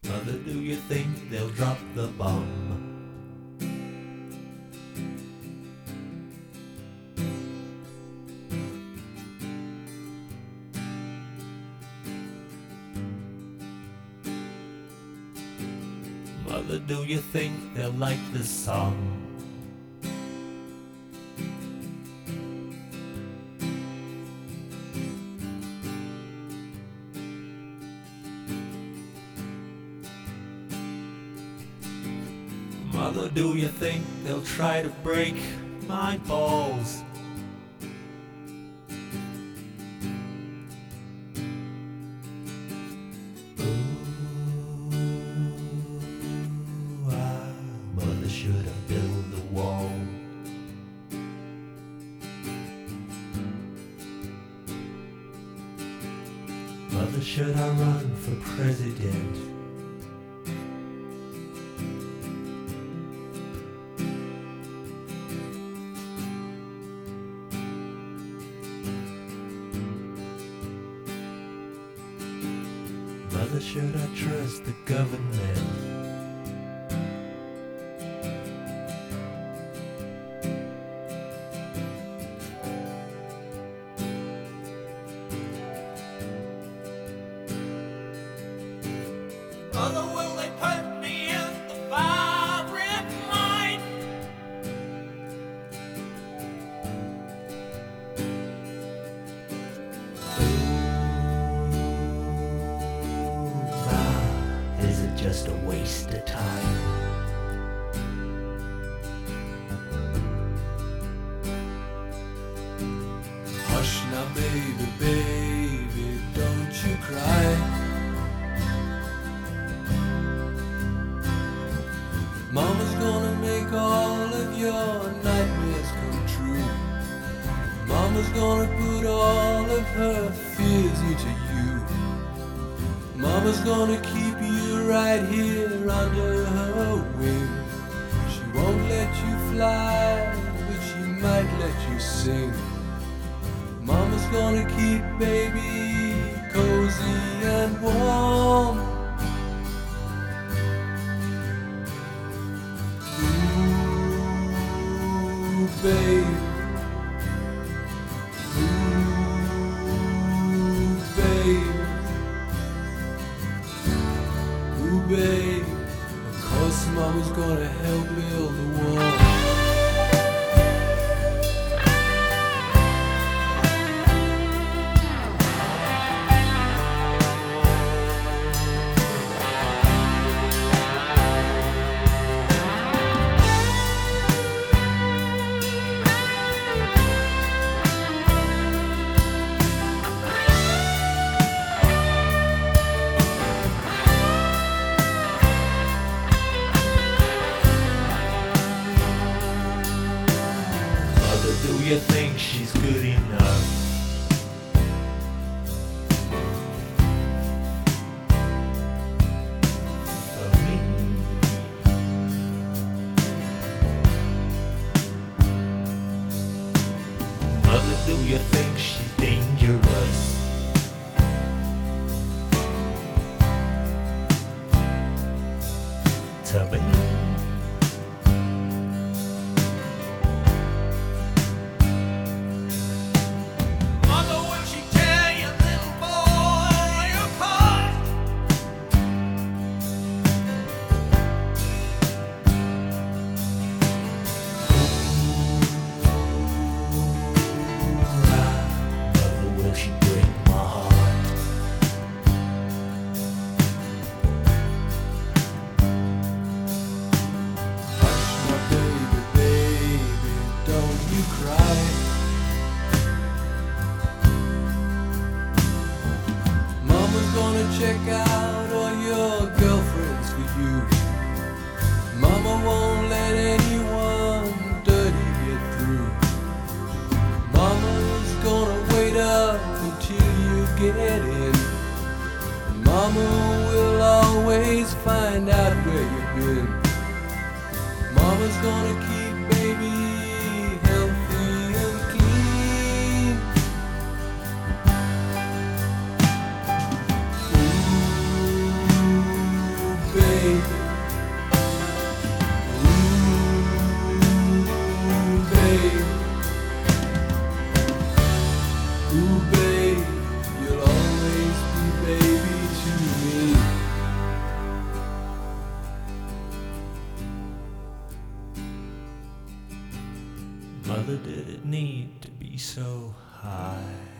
Mother, do you think they'll drop the bomb? Mother, do you think they'll like this song? Mother, do you think they'll try to break my balls? Mother, should I build a wall? Mother, should I run for president? Mother, should I trust the government? Mother, will they put me in the firing line? Is it just a waste of time? Hush now, baby, baby, don't you cry. Mama's gonna make all of your nightmares come true. Mama's gonna put all of her fears into you. Mama's gonna keep you right here under her wing. She won't let you fly, but she might let you sing. Mama's gonna keep baby cozy and warm. Ooh, babe. Ooh, babe. Ooh, babe, of course Mama's gonna help build the wall. Do you think she's good enough? For me? Mother, do you think she's dangerous? To me? Check out all your girlfriends for you. Mama won't let anyone dirty get through. Mama's gonna wait up until you get in. Mama will always find out where you've been. Mama's gonna keep baby healthy and clean. Mother, did it need to be so high?